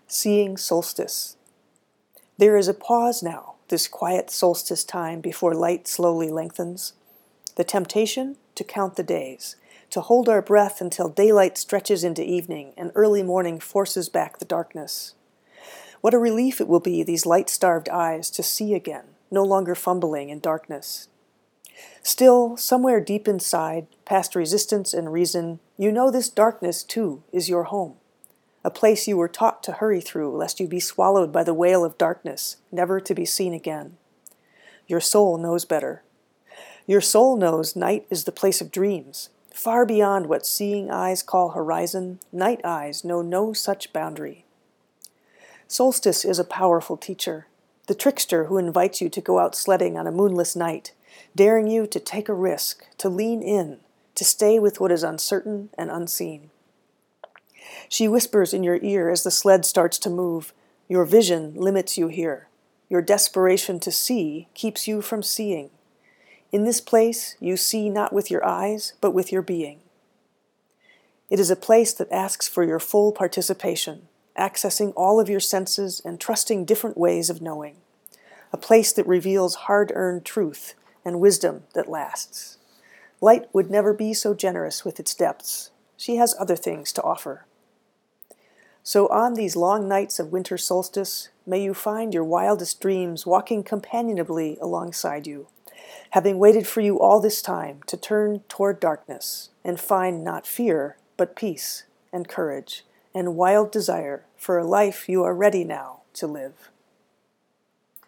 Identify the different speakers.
Speaker 1: Seeing Solstice. There is a pause now, this quiet solstice time before light slowly lengthens. The temptation to count the days, to hold our breath until daylight stretches into evening and early morning forces back the darkness. What a relief it will be, these light-starved eyes, to see again, no longer fumbling in darkness. Still, somewhere deep inside, past resistance and reason, you know this darkness, too, is your home. A place you were taught to hurry through, lest you be swallowed by the whale of darkness, never to be seen again. Your soul knows better. Your soul knows night is the place of dreams. Far beyond what seeing eyes call horizon, night eyes know no such boundary. Solstice is a powerful teacher, the trickster who invites you to go out sledding on a moonless night, daring you to take a risk, to lean in, to stay with what is uncertain and unseen. She whispers in your ear as the sled starts to move. Your vision limits you here. Your desperation to see keeps you from seeing. In this place, you see not with your eyes, but with your being. It is a place that asks for your full participation, accessing all of your senses and trusting different ways of knowing. A place that reveals hard-earned truth and wisdom that lasts. Light would never be so generous with its depths. She has other things to offer. So on these long nights of winter solstice, may you find your wildest dreams walking companionably alongside you, having waited for you all this time to turn toward darkness and find not fear, but peace and courage and wild desire for a life you are ready now to live.